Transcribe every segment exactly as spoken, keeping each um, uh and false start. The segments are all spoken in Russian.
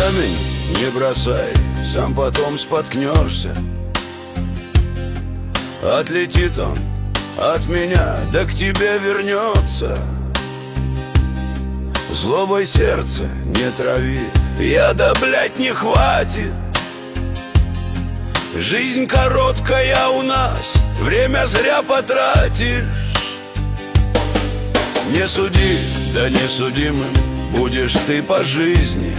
камень не бросай, сам потом споткнешься. Отлетит он от меня, да к тебе вернется. Злобой сердце не трави, яда, блядь, не хватит. Жизнь короткая у нас, время зря потратишь. Не суди, да не судимым будешь ты по жизни.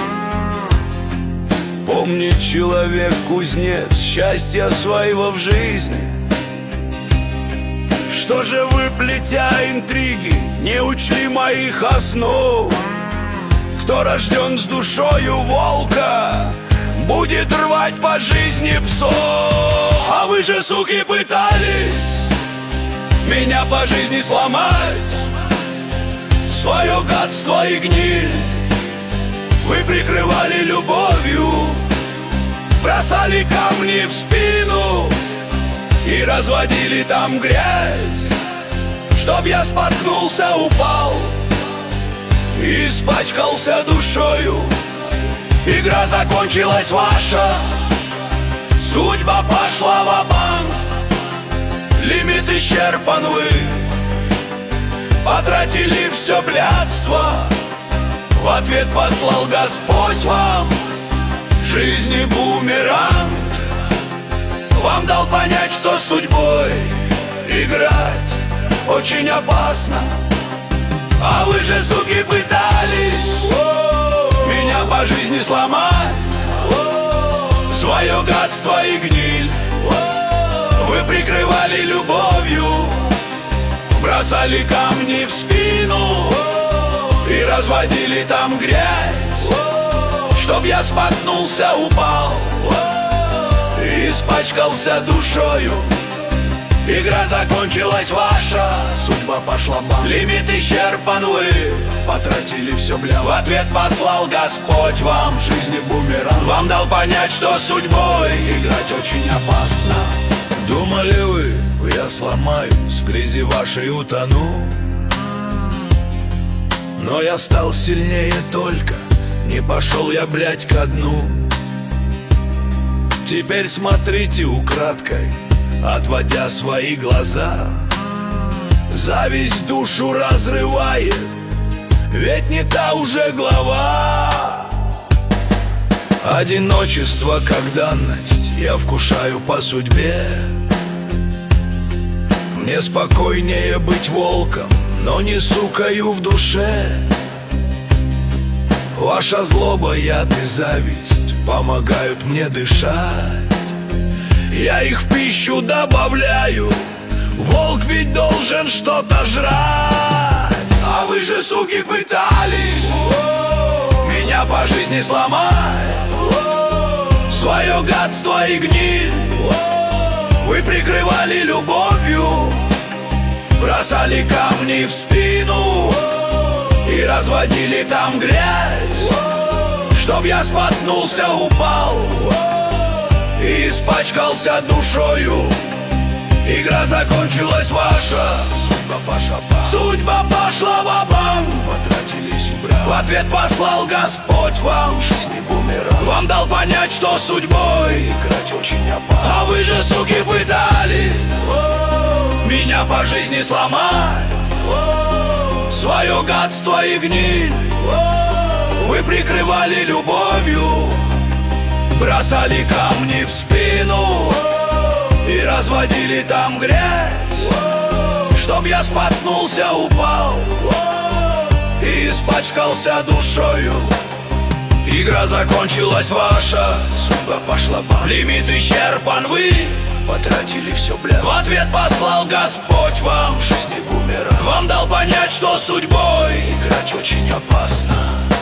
Помни, человек кузнец счастья своего в жизни. Что же вы, плетя интриги, не учли моих основ? Кто рожден с душою волка, будет рвать по жизни псов. А вы же, суки, пытались меня по жизни сломать. Свое гадство и гниль вы прикрывали любовью, бросали камни в спину и разводили там грязь. Чтоб я споткнулся, упал и испачкался душою. Игра закончилась ваша, судьба пошла ва-банк. Лимит исчерпан, вы потратили все блядство. В ответ послал Господь вам в жизни бумеранг. Вам дал понять, что судьбой играть очень опасно. А вы же, суки, пытались меня по жизни сломать. Свое гадство и гниль вы прикрывали любовью, бросали камни в спину и разводили там грязь. Чтоб я споткнулся, упал и испачкался душою. Игра закончилась ваша, судьба пошла бам. Лимит исчерпан, вы потратили все, бля. В ответ послал Господь вам в жизни бумеранг. Вам дал понять, что судьбой играть очень опасно. Думали вы, я сломаюсь, в грязи вашей утону. Но я стал сильнее только, не пошел я, блядь, ко дну. Теперь смотрите украдкой, отводя свои глаза. Зависть душу разрывает, ведь не та уже глава. Одиночество как данность я вкушаю по судьбе. Мне спокойнее быть волком, но не сукаю в душе. Ваша злоба, яд и зависть помогают мне дышать. Я их в пищу добавляю, волк ведь должен что-то жрать. А вы же, суки, пытались меня по жизни сломать. Свое гадство и гниль вы прикрывали любовью, бросали камни в спину и разводили там грязь. Чтоб я споткнулся, упал и испачкался душою. Игра закончилась ваша, судьба пошла бам. Судьба пошла ва-банк. Потратились бра. В ответ послал Господь вам в жизни бумеранг. Вам дал понять, что судьбой играть очень опасно. А вы же, суки, пытались меня по жизни сломать. Свое гадство и гниль вы прикрывали любовью, бросали камни в спину и разводили там грязь. Чтоб я споткнулся, упал и испачкался душою. Игра закончилась ваша, судьба пошла бам. Лимит исчерпан, вы потратили все, бля. В ответ послал Господь вам в жизни бумеранг. Вам дал понять, что судьбой играть очень опасно.